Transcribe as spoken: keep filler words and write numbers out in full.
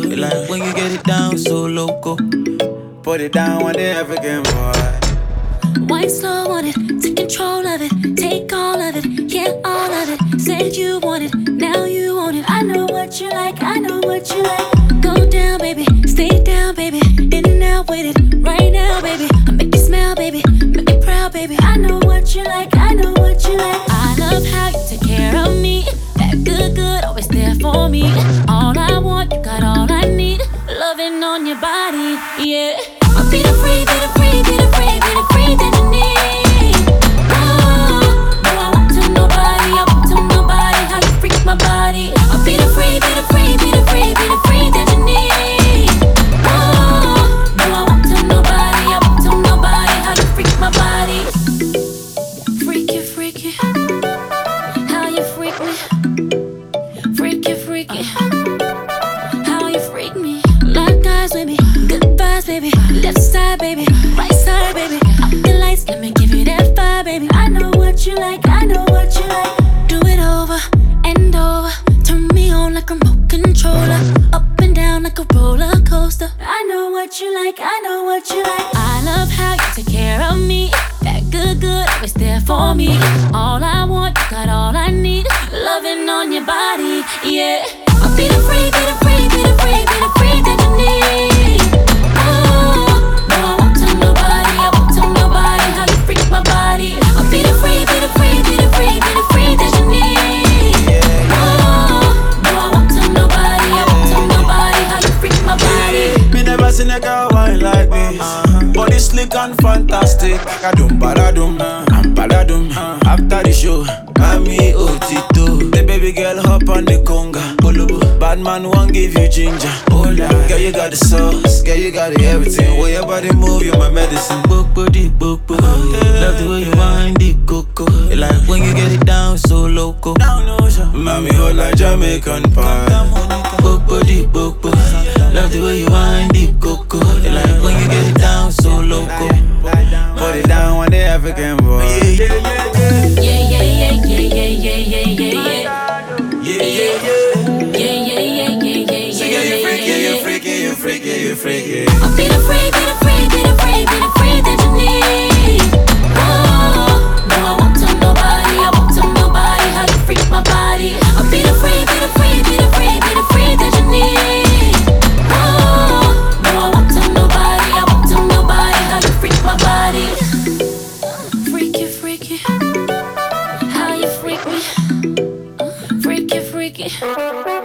It like when you get it down so loco. Put it down on the African boy. Wine slow on it, take control of it, take all of it, yeah, all of it. Said you want it, now you want it. I know what you like, I know what you like. Go down, baby, stay down, baby. In and out with it, right now, baby. I make you smile, baby, make you proud, baby. I know what you like, I know what you like. I love how you take care of me. That good, good, always there for me. All I want, you got all I need. Loving on your body, yeah. I'll be the free, be the free, be the free, be the free that you need. Oh, no, I want to nobody, I want to nobody. How you freak my body? I'll be the free, be the free, be the free, be the free that you need. Oh, no, I want to nobody, I want to nobody. How you freak my body? Freaky, freaky. How you freak me? Freaky, freaky. How you freak me? Like guys with me, good vibes, baby. Left side, baby, right side, baby. Up the lights, let me give you that fire, baby. I know what you like, I know what you like. Do it over and over. Turn me on like a remote controller. Up and down like a roller coaster. I know what you like, I know what you like. I love how you take care of me. That good, good, always there for me. All I want, you got all I need. Loving on your body, yeah. I'll be the free, be the free, be the free, be the free that you need. Oh, no, I want to nobody, I want to nobody. How you freak my body? I'll be the free, be the free, be the free, be the free that you need. Oh, no, I want to nobody, I want to nobody. How you freak my body? Me never seen a girl wine like this. Body slick and fantastic. Badadum, badadum, and badadum. After the show, Mami Otito. The baby girl hop on the conga. Bad man won't give you ginger. Girl, you got the sauce. Girl, you got the everything. Way your body move, you're my medicine. Book body, book book. Love the way you wind the coco. It like when you get it down so loco. Mami hold like Jamaican pie. Book body, book book. Love the way you wind the coco. It like when you get it down so loco. Put it down on the African boy. Yeah, yeah, yeah, yeah, yeah, yeah, yeah, yeah, yeah. Yeah, yeah, yeah. Yeah, yeah, yeah, yeah, yeah, So yeah, yeah, you yeah, freaky, yeah, you yeah. freaky, you freaky, you freaky. I'll be the free, be the free, be the free, be the free that you need. Oh, no, I want to nobody, I want to nobody. How you freak my body? I'll be the free, be the free, be the free, be the free that you need. Oh, no, I want to nobody, I want to nobody. How you freak my body? Freaky, freaky. How you freak me? Freaky, freaky.